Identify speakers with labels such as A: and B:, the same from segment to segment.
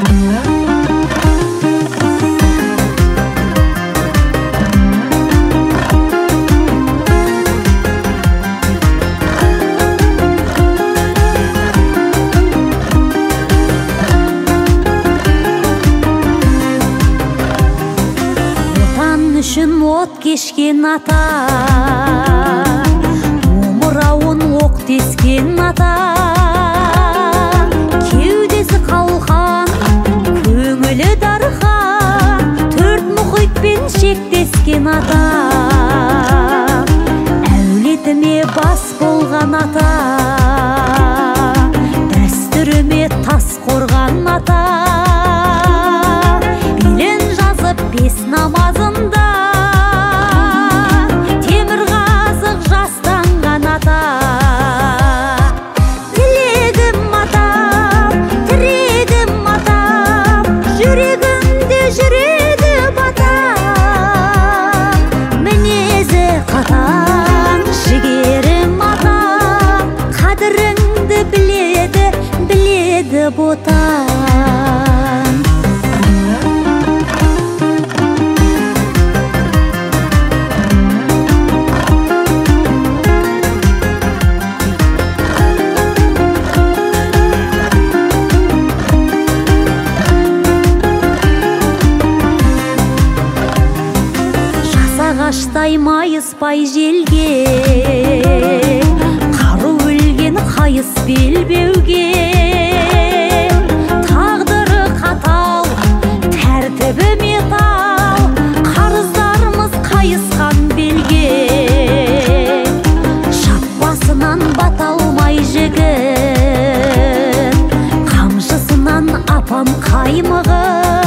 A: Үшін от кешкен ата, омырауын оқ тескен ата, кеудесі қалқан, көңілі дархан, төрт мұхитпен шектескен ата, әулетіме бас болған ата, дәстүріме тас қорған ата, билен жазып бес намазында ботан. Жасағаштай майыспай желге, қару өлген қайыс белбеуге, қарыздарымыз қайысқан белге, шаппасынан бата алмай жігіт, қамшысынан апам қаймығы,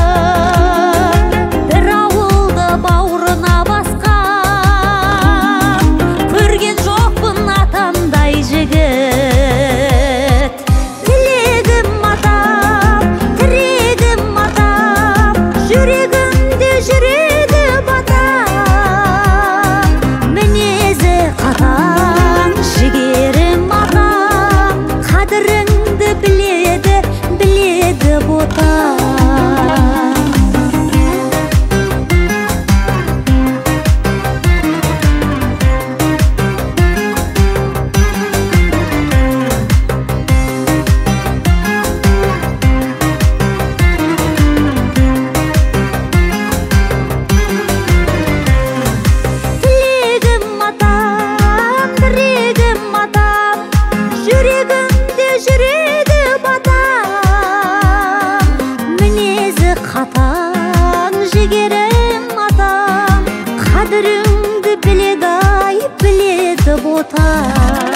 A: бір ауылды бауырына басқан, көрген жоқпын атамдай жігіт. Тілегім атам, тірегім атам, жүрегімде жүреді батам, мінезі қатаң, жігерім атам, қадіріңді біледі, біледі ботам. Қатаң, жігерім атам, қадіріңді біледі, ай, біледі ботам.